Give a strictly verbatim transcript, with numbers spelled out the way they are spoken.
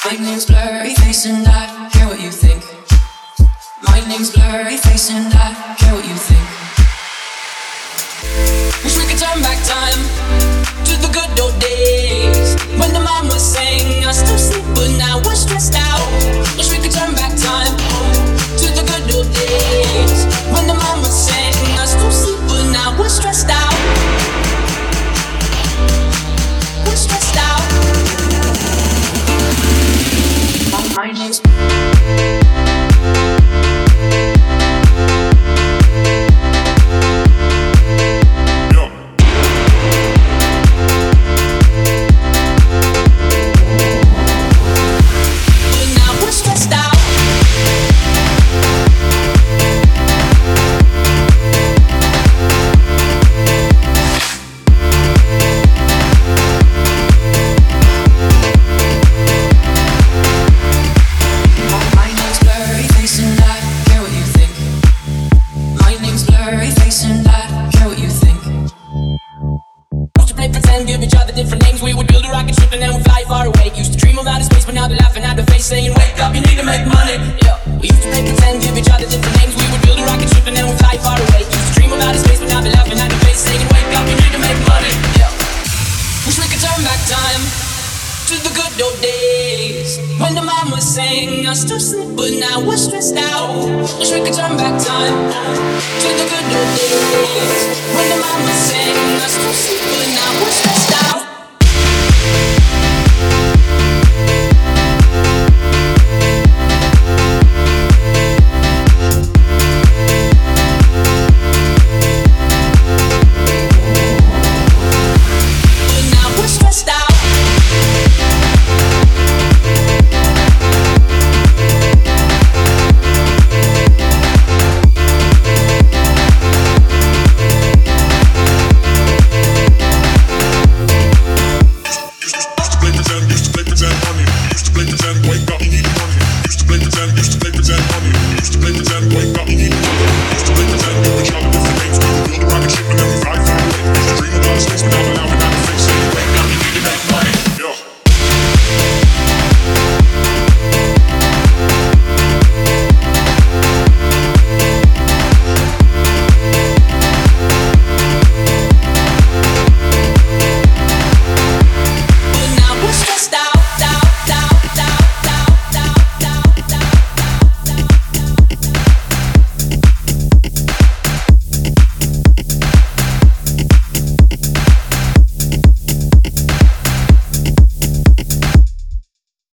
My name's blurry face and I care what you think. My name's blurry face and I care what you think. Wish we could turn back time to the good old days when the mama sang us to sleep, but now we're stressed out. Wish we could turn back time to the good old days when the mama sang us to sleep, but now we're stressed out. We're stressed out. My name's give each other different names. We would build a rocket ship and then we'd fly far away. Used to dream of outer space, but now they're laughing at the face, saying, wake up, you need to make money. Yeah. We used to play pretend, give each other different names. We would build a rocket ship and then we'd fly far away. Used to dream of outer space, but now they're laughing at the face, saying, wake up, you need to make money. Yeah. Wish we could turn back time to the good old days when the mama sang us to sleep, but now we're stressed out. Wish we could turn back time to the good old days